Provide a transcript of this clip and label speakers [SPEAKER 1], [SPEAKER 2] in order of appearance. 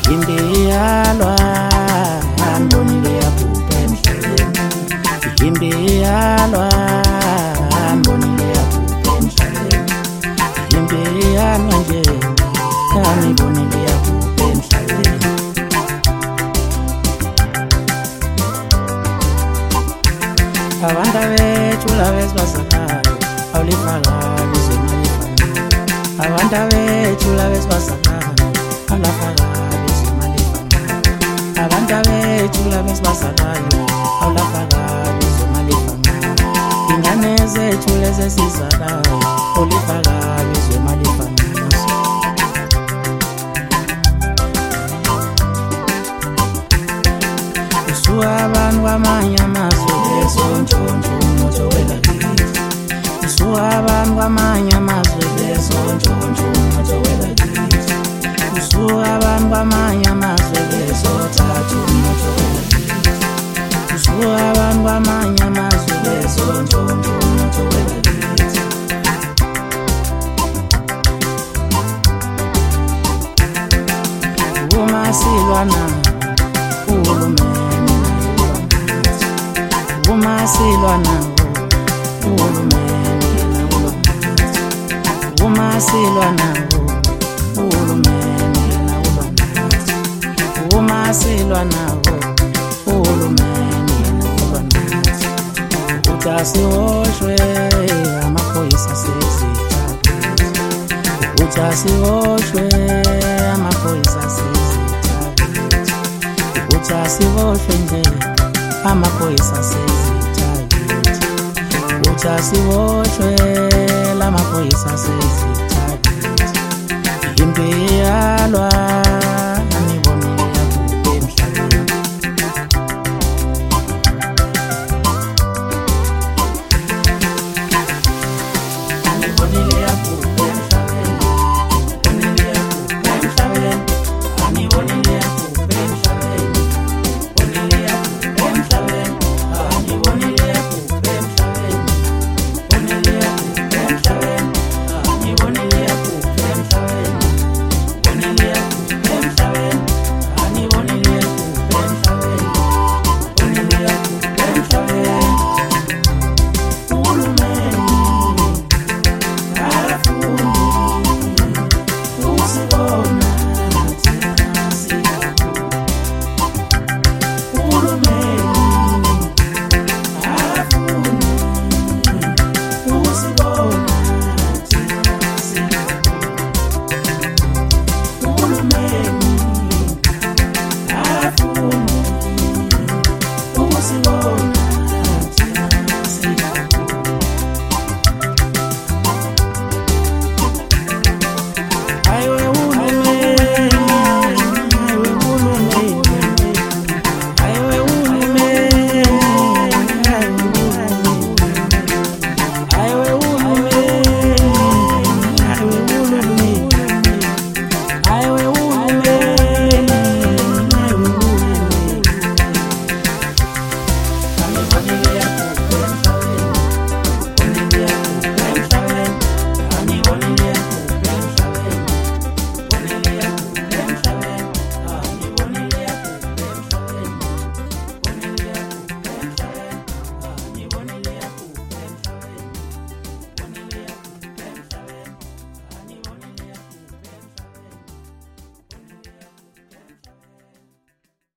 [SPEAKER 1] impi iyalwa ngibonile yabhubha emhlabeni, impi iyalwa ngibonile yabhubha emhlabeni, impi iyalwa nje ngibonile yabhubha emhlabeni. Abantu bethu laba esibazalayo awulifakali izwe malifanayo, abantu bethu laba esibazalayo awulafakali izwe malifanayo, abantu bethu laba esibazalayo awulafakali izwe malifanayo, ingane zethu lezi esizalayo awulifakali izwe malifanayo. Usuka abantu kwamanye amazwe lezontshontsho umnotho welakithi, usuka abantu kwamanye amazwe lezontshontsho umnotho welakithi, usuka abantu kwamanye amazwe lezothatha umnotho welakithi, usuka abantu kwamanye amazwe lezontshontsho umnotho welakithi. Uma silwana uhulumeni uma silwa nawo uhulumeni nawo, uma silwa nawo uhulumeni nawo, uma silwa nawo uhulumeni nawo, ukuthi asiwoshwe amaphoyisa sezithathile, ukuthi asiwoshwe amaphoyisa sezithathile, ukuthi asiwoshwe nje amaphoyisa sezithathile, ukuthi asiwoshwe lamaphoyisa sezithathile, impi iyalwa ngibonile yabhubha emhlabeni. Ngibonile yabhubha